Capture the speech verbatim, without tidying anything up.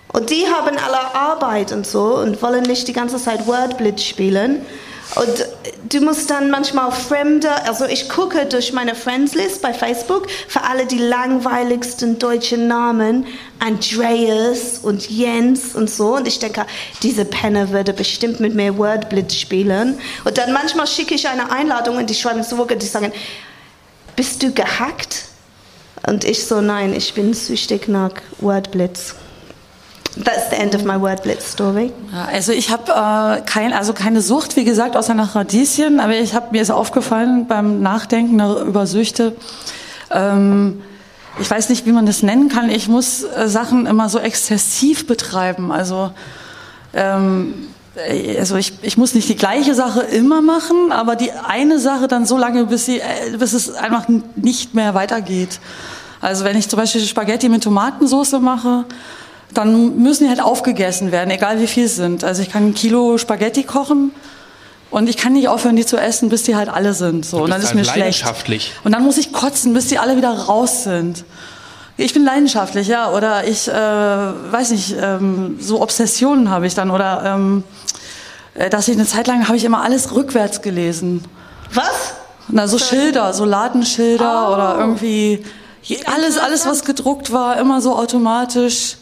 Und die haben alle Arbeit und so und wollen nicht die ganze Zeit Wordblitz spielen. Und du musst dann manchmal Fremde, also ich gucke durch meine Friends-List bei Facebook für alle die langweiligsten deutschen Namen, Andreas und Jens und so. Und ich denke, diese Penner würde bestimmt mit mir Wordblitz spielen. Und dann manchmal schicke ich eine Einladung und die schreiben zurück und die sagen, bist du gehackt? Und ich so, nein, ich bin süchtig nach Wordblitz. That's the end of my Wordblitz story. Ja, also ich habe äh, kein, also keine Sucht, wie gesagt, außer nach Radieschen, aber ich habe mir ist aufgefallen beim Nachdenken über Süchte, ähm, ich weiß nicht, wie man das nennen kann, ich muss äh, Sachen immer so exzessiv betreiben, also ähm, also ich, ich muss nicht die gleiche Sache immer machen, aber die eine Sache dann so lange, bis, sie, bis es einfach nicht mehr weitergeht. Also wenn ich zum Beispiel Spaghetti mit Tomatensauce mache, dann müssen die halt aufgegessen werden, egal wie viel es sind. Also ich kann ein Kilo Spaghetti kochen und ich kann nicht aufhören, die zu essen, bis die halt alle sind. So. Und dann ist mir schlecht. Und dann muss ich kotzen, bis die alle wieder raus sind. Ich bin leidenschaftlich, ja. Oder ich, äh, weiß nicht, ähm, so Obsessionen habe ich dann. Oder ähm, dass ich eine Zeit lang habe ich immer alles rückwärts gelesen. Was? Na, so Schilder, so Ladenschilder oh. oder irgendwie alles, alles, was gedruckt war, immer so automatisch.